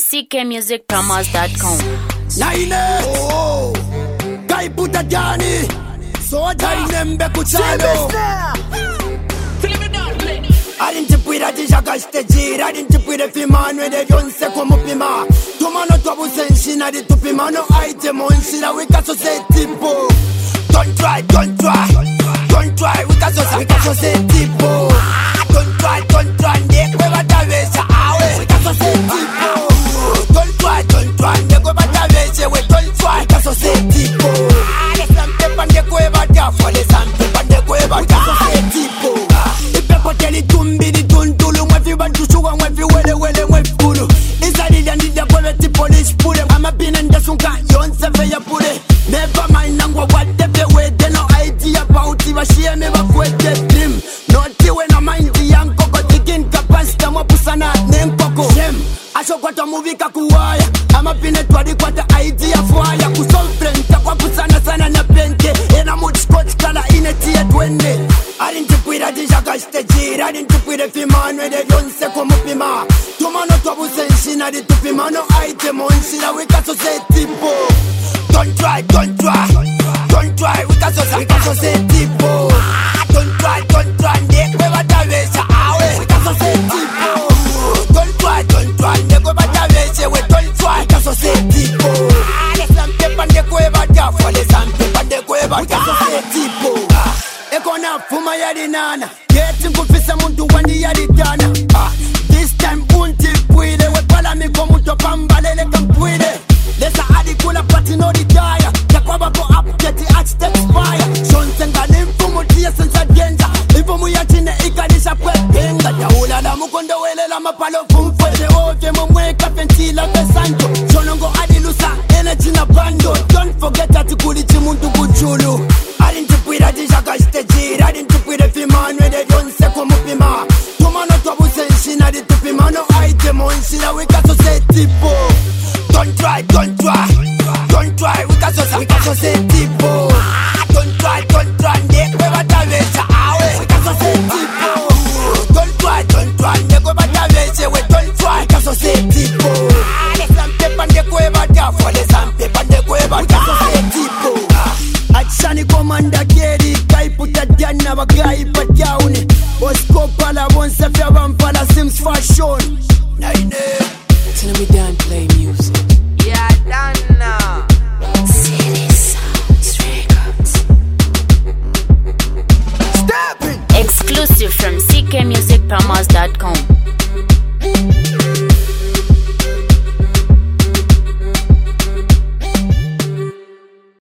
ckmusicpromos.com. Naine, oh, Kai puta jani, so jani mbe kuchalo. Arintipuira dijagaste gira, arintipuira fimano de jonse como pima. Tomano tobu senshina di tupimano item on shira we kaso se tipo. Don't try, we kaso se tipo. Don't try, ndekwe batavesa awe, we kaso se tipo. Don't try, ndekwe batavesa we don't try, kaso se tipo. Les sampe pandekwe batafwa, les sampe pandekwe batafwa se tipo. Teli tumbi di tuntulu mwefi bantushuwa mwefi wele mwefi kulu Isali yandi da politi polish pule Ama pina ndasunka yonse feya pule Never mind nangwa watepe wede no idea bauti Washie meba kwete dim Noti we no mind yankoko Tikin kapasita mwapusana nenkoko Shem, asho kwa movie kakuwaya Ama pina twadi kwa ta idea fwaya Kusolfrenta kwa pusana sana na pente Ena mood scotch kala inetia twende Arintipuira dijagaste gira, arintipuira fimano ede jonse como pima. Tomano tobu senshina di tupimano item on shira we kaso se tipo. Don't try, we kaso se tipo. Don't try, ndekwe batavesa awe, we kaso se tipo. Don't try, ndekwe batavesa we don't try, kaso se tipo. Les sampe pandekwe batafwa, les sampe pandekwe batafwa se tipo. Ekona fuma yadi nana Geti nkufisa muntu wandi yadi dana This time unti pwide Wepala miko muntu pambalele kampwide Lesa adi kula pati no di daya Yakwaba ko update at the expire Shonsenga nimfumu tia sensa genza Ifumu yachine ikadisha kwe genga Yaula la mukondo wele la mapalo fumfete Oje mumweka fentila besanjo Shonongo adi lusa energy na bando Don't forget ati kulichi muntu kuchulu Arintipuira dijagaste gira, arintipuira fimano ede jonse como pima. Tomano tobu senshina di tupimano item on shira we kaso se tipo. Don't try, we kaso se tipo. Don't try, ndekwe batavesa awe, we kaso se tipo. Don't try, ndekwe batavesa we don't try, kaso se tipo. Les sampe pandekwe batafwa, les sampe pandekwe batafwa se tipo. Achani komanda geri Kai puta diana bagai patauni Oskopa la bonse fya vampala Sims fashion Naine Tell me down play music